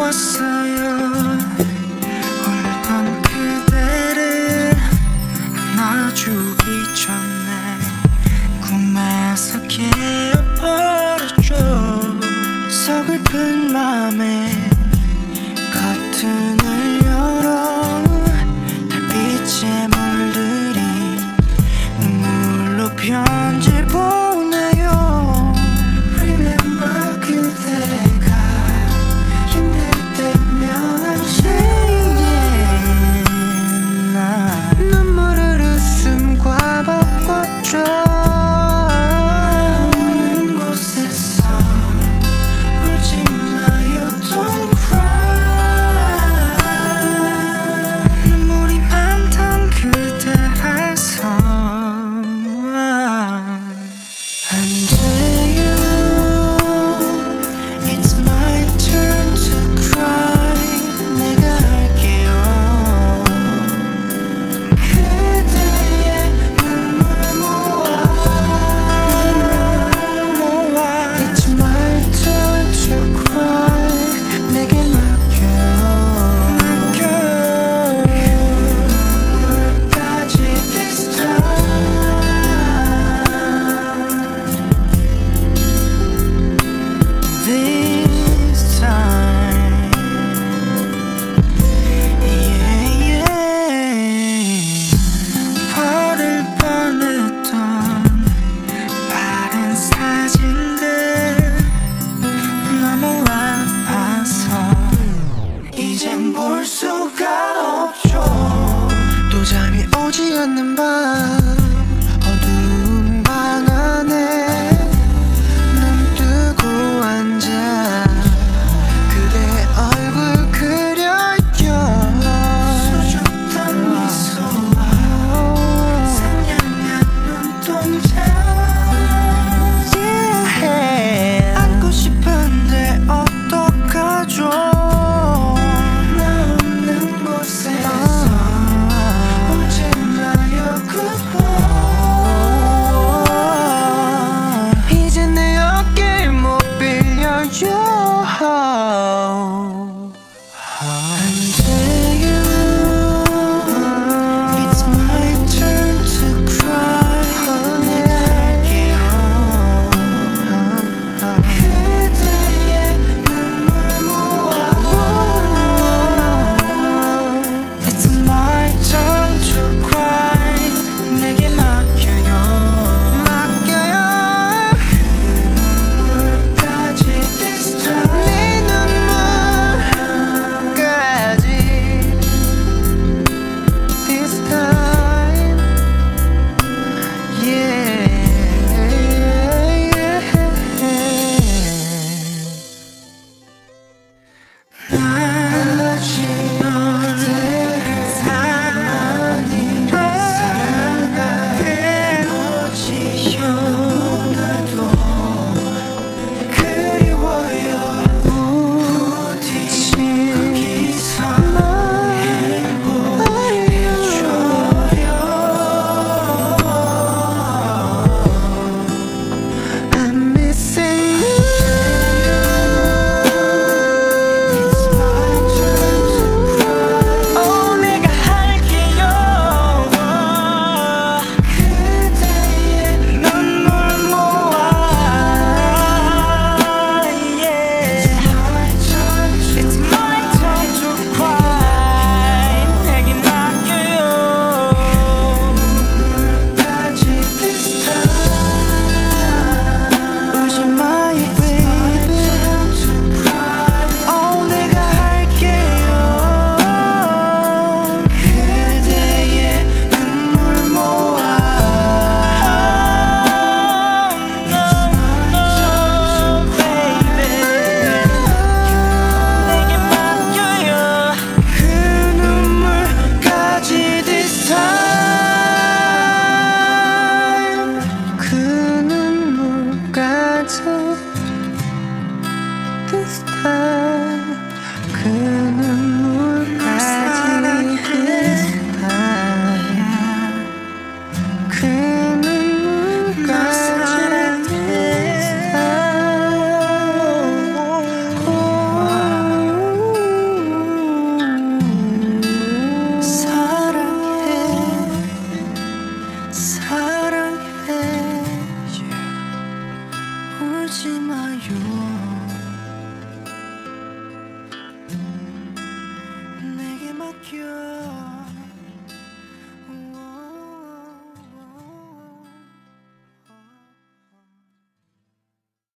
왔어요. 울던 그대를 안아주기 전에 꿈에서 깨어버렸죠. 서글픈 맘에 커튼을 열어 달빛에 물들인 눈물로 편지를 보내요. Remember 그대가 힘들 때면 언제나 눈물을 웃음과 바꿨죠. 오는 곳에서 울지 마요, don't cry. 눈물이 많던 그대라서 안 돼요. It's my turn to cry. 내가 할게요. 그대의 눈물 모아. It's my turn to cry. 내게 맡겨요. 끝까지 this time, yeah, yeah. 버릴 뻔했던 마른 사진들 너무 아파서 이젠 볼 수가 없죠. 또 잠이 오지 않는 밤 어두운 방 안에 눈 뜨고 앉아 그대의 얼굴 그려요. 수줍던 미소와 상냥한 눈동자, yeah. 안고 싶은데 어떡하죠. 나 없는 곳에서 울지 마요, goodbye. 이제 내 어깨를 못 빌려요. 안 돼요. It's my turn to cry. 내가 할게요. 그대의 눈물 모아. It's my turn to cry. 내게 맡겨요. 눈물까지 this time. 네 눈물까지 this time, yeah, yeah. 난 아직 너를 사랑하게 오지요. 나도 그리워요. 부딪힌 거기서 행복해져요. I'm missing you. It's my turn to cry. 내가 할게요. 그대의 눈물 모아, yeah. It's my turn to cry. 내게 맡겨요. 끝까지 this time. 울지 마요, baby. 내가 할게요. 그대의 눈물 모아. No, baby. 내게 맡겨요. 그 눈물까지 this time. 그 눈물까지 this time. 그 눈물까지 this time. 그 눈물까지 this time. 울지 마요